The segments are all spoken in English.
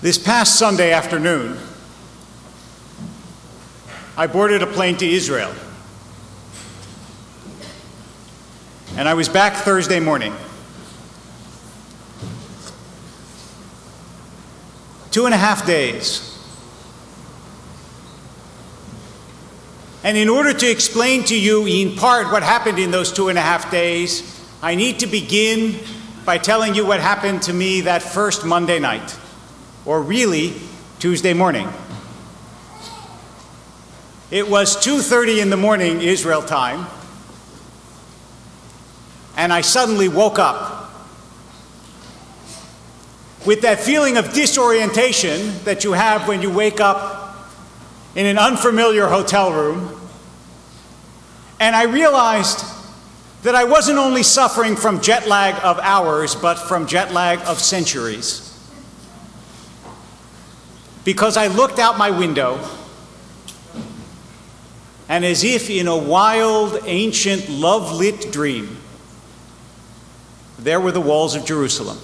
This past Sunday afternoon, I boarded a plane to Israel, and I was back Thursday morning. 2.5 days. And in order to explain to you in part what happened in those 2.5 days, I need to begin by telling you what happened to me that first Monday night, or really Tuesday morning. It was 2:30 in the morning, Israel time, and I suddenly woke up with that feeling of disorientation that you have when you wake up in an unfamiliar hotel room. And I realized that I wasn't only suffering from jet lag of hours, but from jet lag of centuries. Because I looked out my window, and as if in a wild, ancient, love-lit dream, there were the walls of Jerusalem.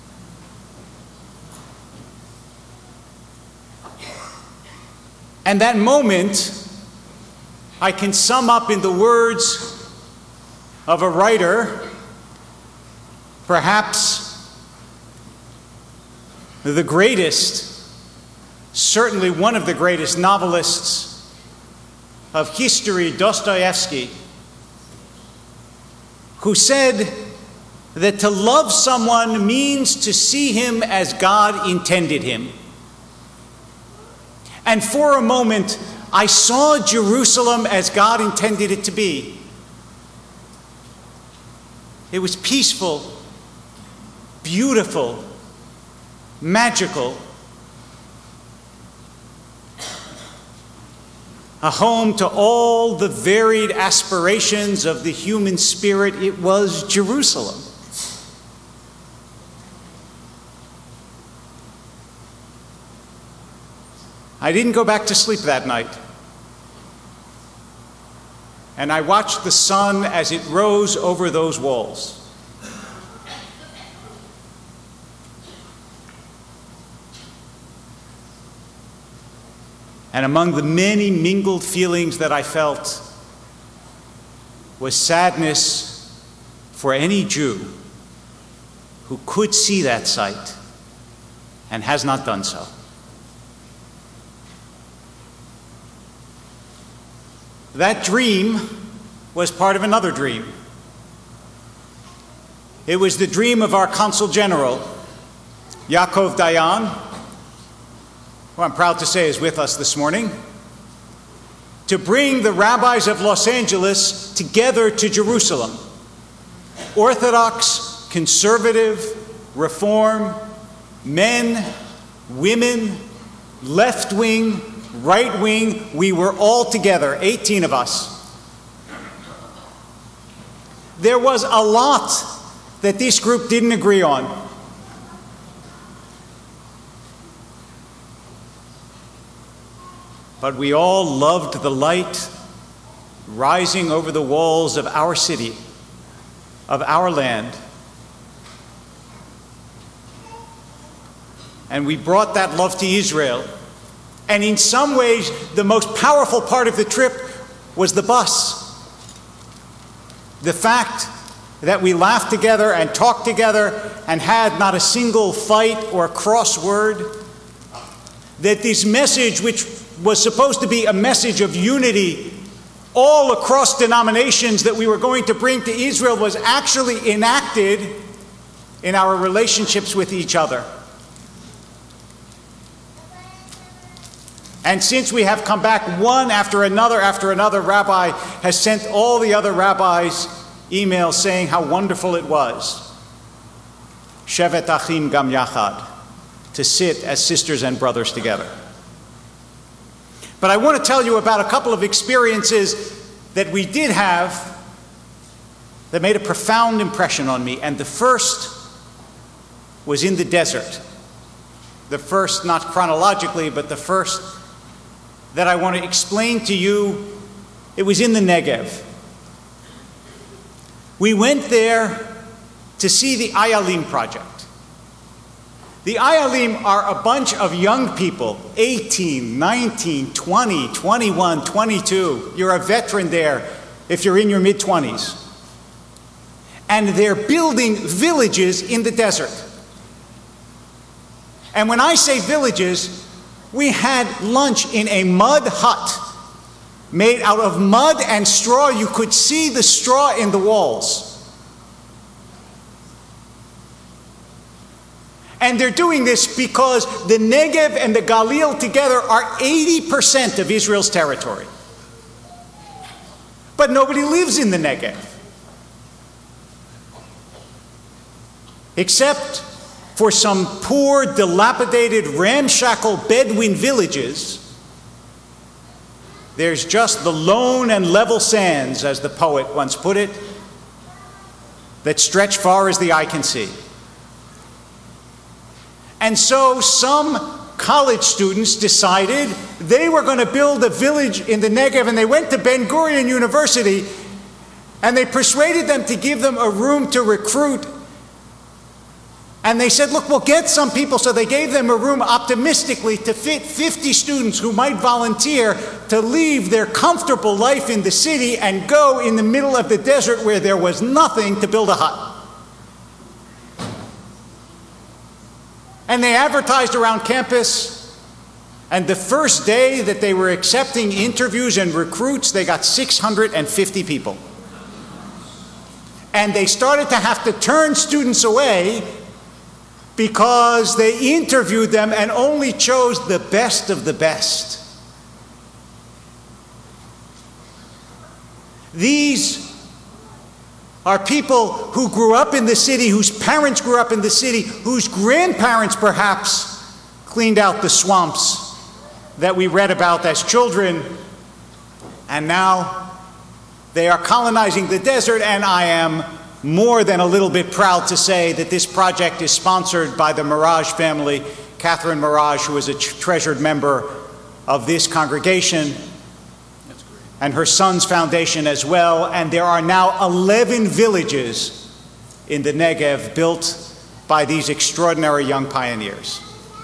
And that moment, I can sum up in the words of a writer, perhaps the greatest, certainly one of the greatest novelists of history, Dostoevsky, who said that to love someone means to see him as God intended him. And for a moment, I saw Jerusalem as God intended it to be. It was peaceful, beautiful, magical. A home to all the varied aspirations of the human spirit. It was Jerusalem. I didn't go back to sleep that night. And I watched the sun as it rose over those walls. And among the many mingled feelings that I felt was sadness for any Jew who could see that sight and has not done so. That dream was part of another dream. It was the dream of our Consul General, Yaakov Dayan, who I'm proud to say is with us this morning, to bring the rabbis of Los Angeles together to Jerusalem. Orthodox, conservative, reform, men, women, left-wing, right-wing, we were all together, 18 of us. There was a lot that this group didn't agree on. But we all loved the light rising over the walls of our city, of our land. And we brought that love to Israel. And in some ways, the most powerful part of the trip was the bus. The fact that we laughed together and talked together and had not a single fight or crossword. That this message, which was supposed to be a message of unity all across denominations that we were going to bring to Israel, was actually enacted in our relationships with each other. And since we have come back one after another, rabbi has sent all the other rabbis emails saying how wonderful it was. Shevet Achim Gam Yachad, to sit as sisters and brothers together. But I want to tell you about a couple of experiences that we did have that made a profound impression on me. And the first was in the desert. The first, not chronologically, but the first that I want to explain to you, it was in the Negev. We went there to see the Ayalim project. The Ayalim are a bunch of young people, 18, 19, 20, 21, 22. You're a veteran there if you're in your mid-20s. And they're building villages in the desert. And when I say villages, we had lunch in a mud hut made out of mud and straw. You could see the straw in the walls. And they're doing this because the Negev and the Galil together are 80% of Israel's territory. But nobody lives in the Negev. Except for some poor, dilapidated, ramshackle Bedouin villages. There's just the lone and level sands, as the poet once put it, that stretch far as the eye can see. And so some college students decided they were going to build a village in the Negev, and they went to Ben Gurion University, and they persuaded them to give them a room to recruit. And they said, look, we'll get some people. So they gave them a room optimistically to fit 50 students who might volunteer to leave their comfortable life in the city and go in the middle of the desert where there was nothing to build a hut. And they advertised around campus, and the first day that they were accepting interviews and recruits, they got 650 people. And they started to have to turn students away because they interviewed them and only chose the best of the best. These are people who grew up in the city, whose parents grew up in the city, whose grandparents perhaps cleaned out the swamps that we read about as children, and now they are colonizing the desert. And I am more than a little bit proud to say that this project is sponsored by the Mirage family, Catherine Mirage, who is a treasured member of this congregation, and her son's foundation as well. And there are now 11 villages in the Negev built by these extraordinary young pioneers.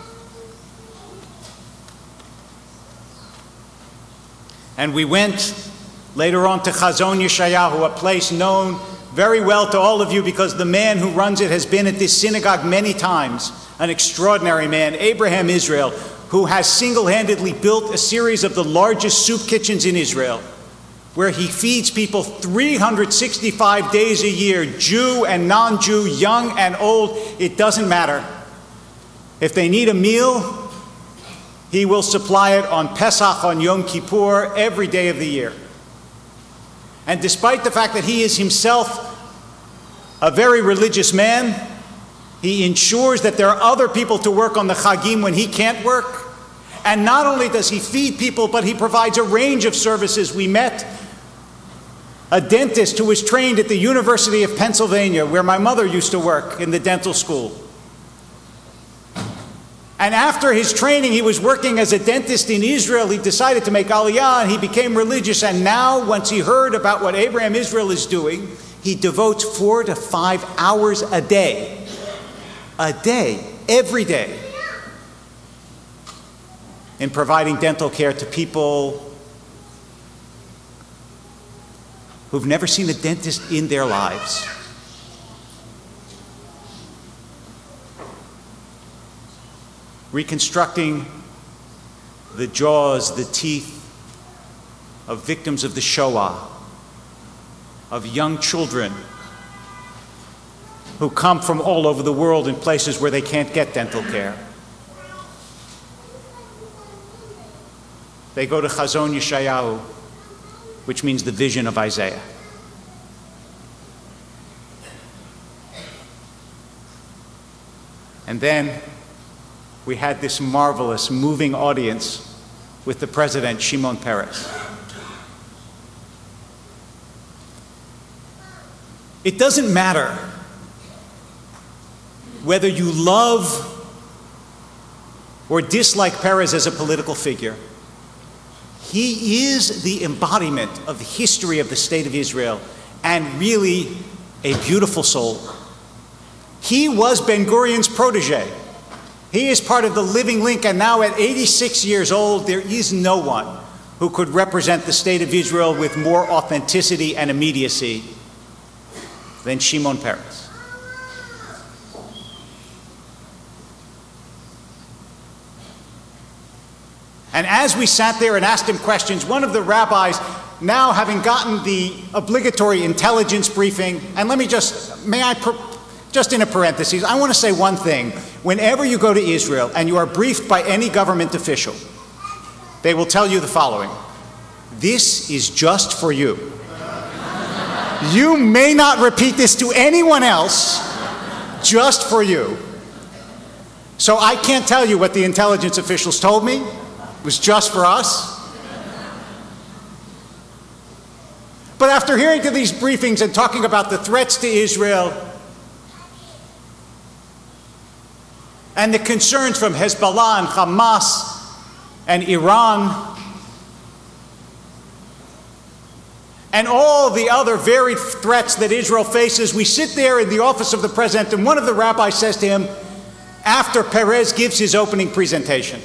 And we went later on to Chazon Yeshayahu, a place known very well to all of you because the man who runs it has been at this synagogue many times, an extraordinary man, Abraham Israel, who has single-handedly built a series of the largest soup kitchens in Israel, where he feeds people 365 days a year, Jew and non-Jew, young and old. It doesn't matter. If they need a meal, he will supply it on Pesach, on Yom Kippur, every day of the year. And despite the fact that he is himself a very religious man, he ensures that there are other people to work on the Chagim when he can't work. And not only does he feed people, but he provides a range of services. We met a dentist who was trained at the University of Pennsylvania, where my mother used to work in the dental school. And after his training, he was working as a dentist in Israel. He decided to make Aliyah, and he became religious. And now, once he heard about what Abraham Israel is doing, he devotes 4 to 5 hours a day, every day, in providing dental care to people who've never seen a dentist in their lives. Reconstructing the jaws, the teeth of victims of the Shoah, of young children who come from all over the world in places where they can't get dental care. They go to Chazon Yeshayahu, which means the vision of Isaiah. And then we had this marvelous, moving audience with the president, Shimon Peres. It doesn't matter whether you love or dislike Peres as a political figure. He is the embodiment of the history of the state of Israel, and really a beautiful soul. He was Ben Gurion's protege. He is part of the living link, and now at 86 years old, there is no one who could represent the state of Israel with more authenticity and immediacy than Shimon Peres. And as we sat there and asked him questions, one of the rabbis, now having gotten the obligatory intelligence briefing, and let me just in a parenthesis, I want to say one thing. Whenever you go to Israel and you are briefed by any government official, they will tell you the following: this is just for you. You may not repeat this to anyone else, just for you. So I can't tell you what the intelligence officials told me. It was just for us. But after hearing to these briefings and talking about the threats to Israel and the concerns from Hezbollah and Hamas and Iran and all the other varied threats that Israel faces, we sit there in the office of the president, and one of the rabbis says to him, after Peres gives his opening presentation,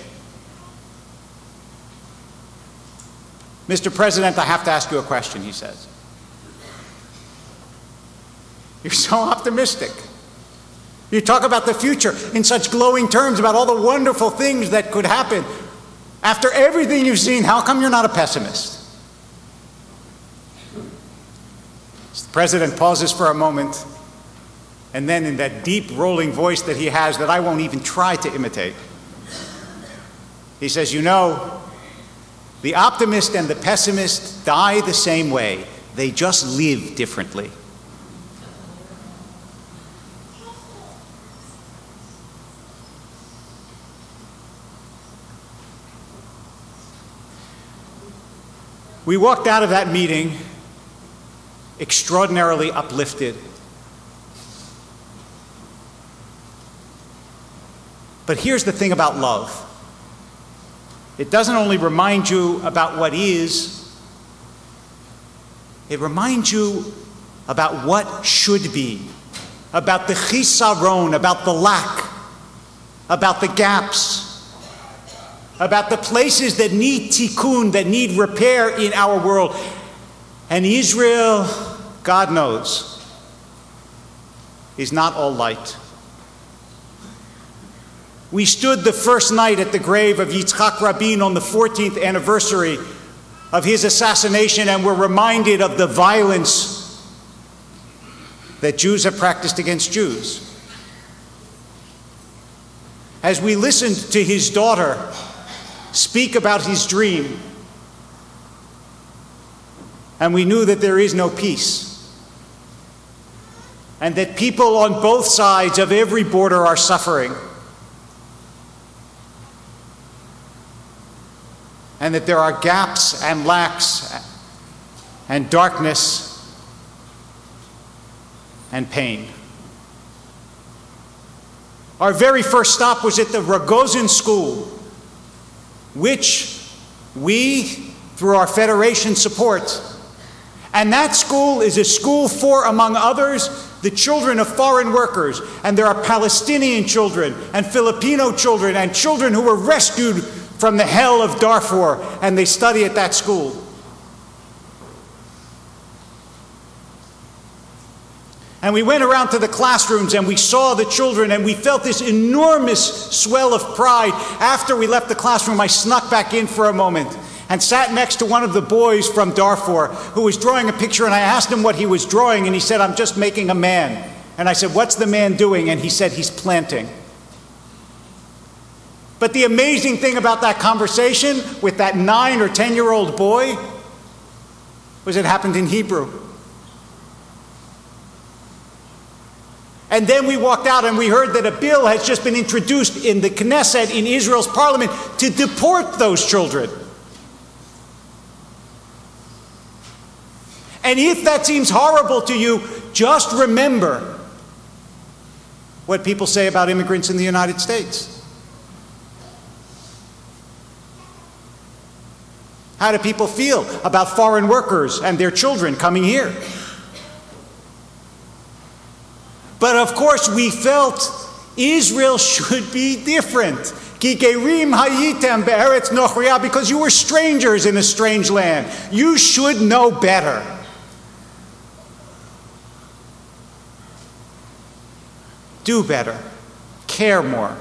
"Mr. President, I have to ask you a question," he says. "You're so optimistic. You talk about the future in such glowing terms about all the wonderful things that could happen. After everything you've seen, how come you're not a pessimist?" The president pauses for a moment, and then in that deep rolling voice that he has that I won't even try to imitate, he says, "You know, the optimist and the pessimist die the same way. They just live differently." We walked out of that meeting extraordinarily uplifted. But here's the thing about love. It doesn't only remind you about what is, it reminds you about what should be, about the chisaron, about the lack, about the gaps, about the places that need tikkun, that need repair in our world. And Israel, God knows, is not all light. We stood the first night at the grave of Yitzhak Rabin on the 14th anniversary of his assassination, and were reminded of the violence that Jews have practiced against Jews. As we listened to his daughter speak about his dream, and we knew that there is no peace, and that people on both sides of every border are suffering, and that there are gaps and lacks and darkness and pain. Our very first stop was at the Rogozin School, which we, through our federation, support. And that school is a school for, among others, the children of foreign workers. And there are Palestinian children and Filipino children and children who were rescued from the hell of Darfur, and they study at that school. And we went around to the classrooms and we saw the children, and we felt this enormous swell of pride. After we left the classroom, I snuck back in for a moment and sat next to one of the boys from Darfur who was drawing a picture, and I asked him what he was drawing, and he said, "I'm just making a man." And I said, "What's the man doing?" And he said, "He's planting." But the amazing thing about that conversation with that 9 or 10-year-old boy was it happened in Hebrew. And then we walked out and we heard that a bill has just been introduced in the Knesset, in Israel's parliament, to deport those children. And if that seems horrible to you, just remember what people say about immigrants in the United States. How do people feel about foreign workers and their children coming here? But of course, we felt Israel should be different. Ki gerim hayitem be'eretz nochriah, because you were strangers in a strange land. You should know better. Do better. Care more.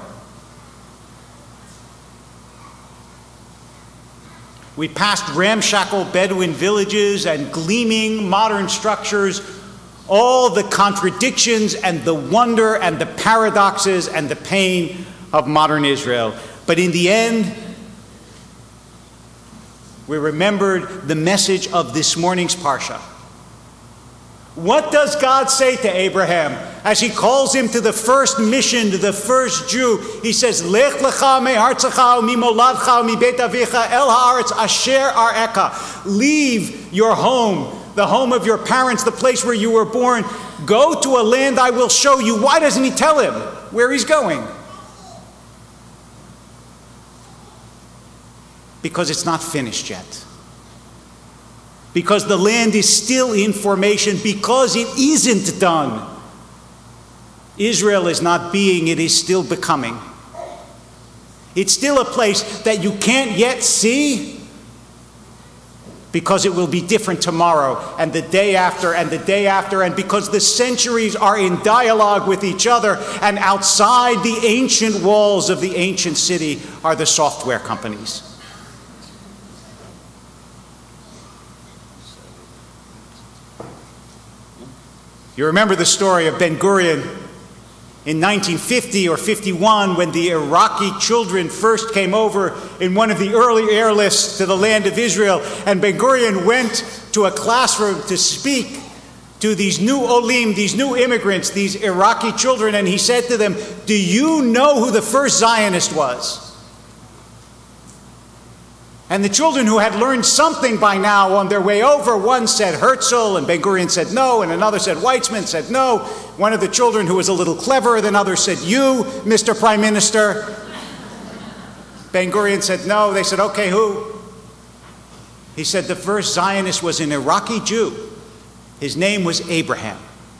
We passed ramshackle Bedouin villages and gleaming modern structures, all the contradictions and the wonder and the paradoxes and the pain of modern Israel. But in the end, we remembered the message of this morning's Parsha. What does God say to Abraham as he calls him to the first mission, to the first Jew? He says, Lech lecha me'artzecha u'mimoladcha u'mibeit avicha el ha'aretz asher ar'eka. Leave your home, the home of your parents, the place where you were born. Go to a land I will show you. Why doesn't he tell him where he's going? Because it's not finished yet. Because the land is still in formation, because it isn't done. Israel is not being, it is still becoming. It's still a place that you can't yet see, because it will be different tomorrow and the day after and the day after, and because the centuries are in dialogue with each other, and outside the ancient walls of the ancient city are the software companies. You remember the story of Ben Gurion in 1950 or 51 when the Iraqi children first came over in one of the early airlifts to the land of Israel, and Ben Gurion went to a classroom to speak to these new olim, these new immigrants, these Iraqi children, and he said to them, do you know who the first Zionist was? And the children who had learned something by now on their way over, one said Herzl, and Ben Gurion said no, and another said Weizmann, said no. One of the children who was a little cleverer than others said, you, Mr. Prime Minister. Ben Gurion said no. They said, okay, who? He said the first Zionist was an Iraqi Jew. His name was Abraham.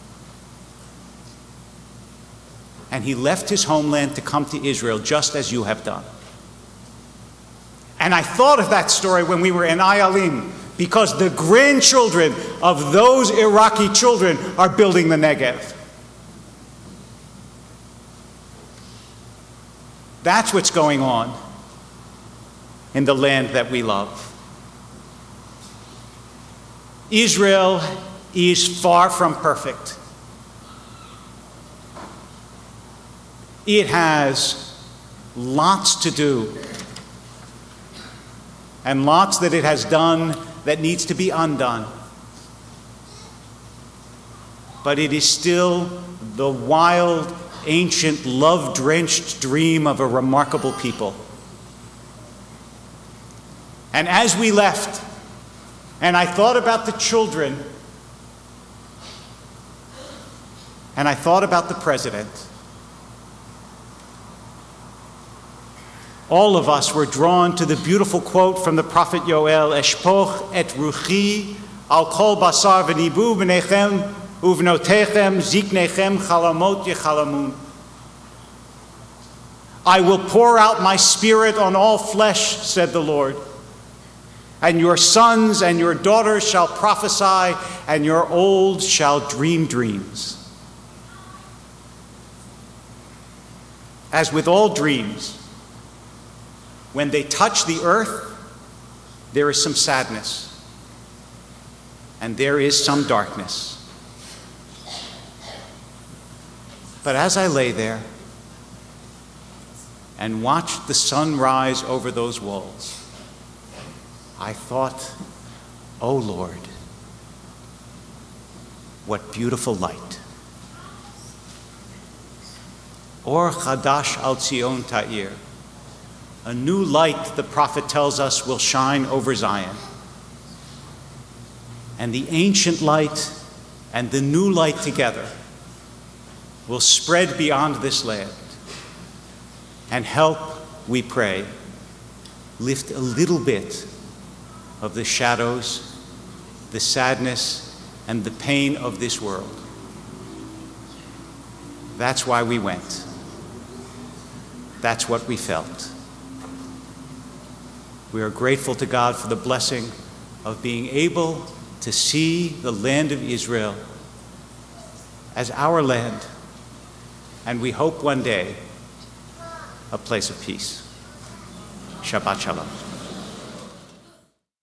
And he left his homeland to come to Israel just as you have done. And I thought of that story when we were in Ayalim, because the grandchildren of those Iraqi children are building the Negev. That's what's going on in the land that we love. Israel is far from perfect. It has lots to do, and lots that it has done that needs to be undone. But it is still the wild, ancient, love-drenched dream of a remarkable people. And as we left, and I thought about the children, and I thought about the president, all of us were drawn to the beautiful quote from the prophet Yoel, Eshpoch et ruchi al kol basar v'nibu b'nechem uvnotechem ziknechem chalamot yechalamun. I will pour out my spirit on all flesh, said the Lord, and your sons and your daughters shall prophesy, and your old shall dream dreams. As with all dreams, when they touch the earth, there is some sadness, and there is some darkness. But as I lay there and watched the sun rise over those walls, I thought, oh Lord, what beautiful light. Or chadash al Tzion ta'ir. A new light, the prophet tells us, will shine over Zion. And the ancient light and the new light together will spread beyond this land and help, we pray, lift a little bit of the shadows, the sadness, and the pain of this world. That's why we went. That's what we felt. We are grateful to God for the blessing of being able to see the land of Israel as our land, and we hope one day a place of peace. Shabbat Shalom.